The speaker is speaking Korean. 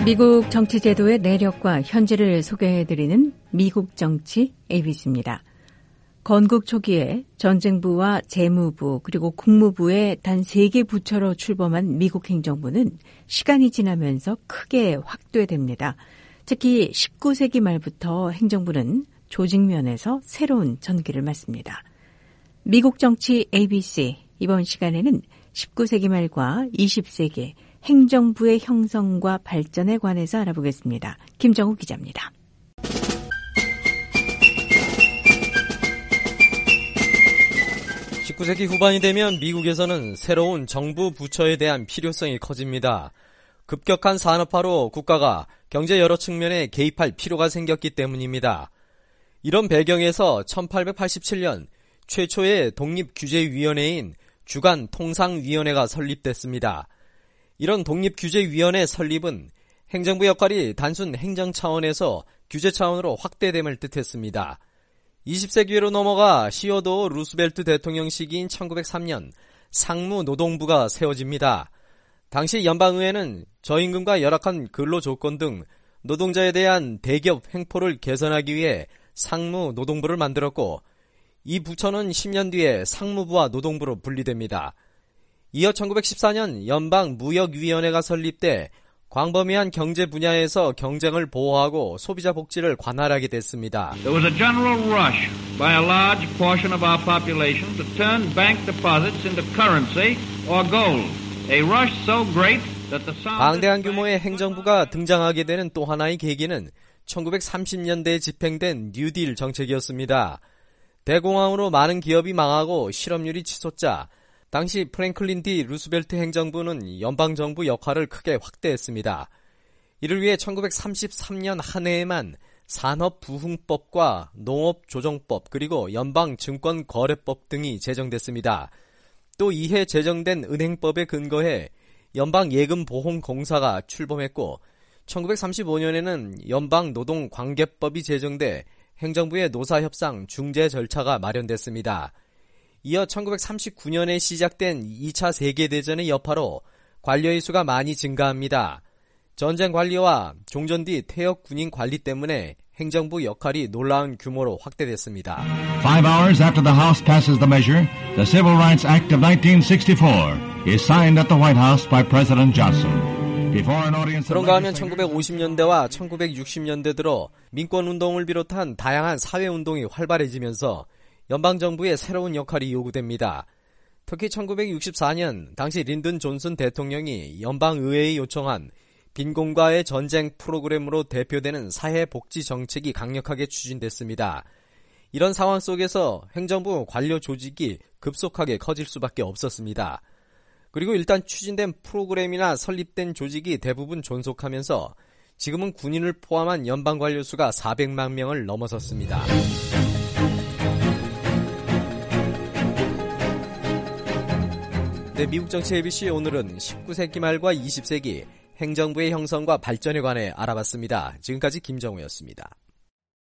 미국 정치 제도의 내력과 현재를 소개해드리는 미국 정치 ABC입니다. 건국 초기에 전쟁부와 재무부 그리고 국무부의 단 3개 부처로 출범한 미국 행정부는 시간이 지나면서 크게 확대됩니다. 특히 19세기 말부터 행정부는 조직면에서 새로운 전기를 맞습니다. 미국 정치 ABC, 이번 시간에는 19세기 말과 20세기 행정부의 형성과 발전에 관해서 알아보겠습니다. 김정우 기자입니다. 19세기 후반이 되면 미국에서는 새로운 정부 부처에 대한 필요성이 커집니다. 급격한 산업화로 국가가 경제 여러 측면에 개입할 필요가 생겼기 때문입니다. 이런 배경에서 1887년 최초의 독립규제위원회인 주간통상위원회가 설립됐습니다. 이런 독립규제위원회 설립은 행정부 역할이 단순 행정 차원에서 규제 차원으로 확대됨을 뜻했습니다. 20세기로 넘어가 시어도어 루스벨트 대통령 시기인 1903년 상무노동부가 세워집니다. 당시 연방의회는 저임금과 열악한 근로 조건 등 노동자에 대한 대기업 횡포를 개선하기 위해 상무노동부를 만들었고, 이 부처는 10년 뒤에 상무부와 노동부로 분리됩니다. 이어 1914년 연방무역위원회가 설립돼 광범위한 경제 분야에서 경쟁을 보호하고 소비자 복지를 관할하게 됐습니다. There was a general rush by a large portion of our population to turn bank deposits into currency or gold. A rush so great that the 방대한 규모의 행정부가 등장하게 되는 또 하나의 계기는 1930년대에 집행된 뉴딜 정책이었습니다. 대공황으로 많은 기업이 망하고 실업률이 치솟자 당시 프랭클린 D. 루스벨트 행정부는 연방정부 역할을 크게 확대했습니다. 이를 위해 1933년 한 해에만 산업부흥법과 농업조정법 그리고 연방증권거래법 등이 제정됐습니다. 또 이해 제정된 은행법에 근거해 연방예금보험공사가 출범했고, 1935년에는 연방노동관계법이 제정돼 행정부의 노사협상 중재 절차가 마련됐습니다. 이어 1939년에 시작된 2차 세계대전의 여파로 관료의 수가 많이 증가합니다. 전쟁 관리와 종전 뒤 퇴역 군인 관리 때문에 행정부 역할이 놀라운 규모로 확대됐습니다. 5 hours after the House passes the measure, the Civil Rights Act of 1964 is signed at the White House by President Johnson. 그런가 하면 1950년대와 1960년대 들어 민권운동을 비롯한 다양한 사회운동이 활발해지면서 연방정부의 새로운 역할이 요구됩니다. 특히 1964년 당시 린든 존슨 대통령이 연방의회에 요청한 빈곤과의 전쟁 프로그램으로 대표되는 사회복지 정책이 강력하게 추진됐습니다. 이런 상황 속에서 행정부 관료 조직이 급속하게 커질 수밖에 없었습니다. 그리고 일단 추진된 프로그램이나 설립된 조직이 대부분 존속하면서 지금은 군인을 포함한 연방 관료 수가 400만 명을 넘어섰습니다. 네, 미국 정치 ABC 오늘은 19세기 말과 20세기 행정부의 형성과 발전에 관해 알아봤습니다. 지금까지 김정우였습니다.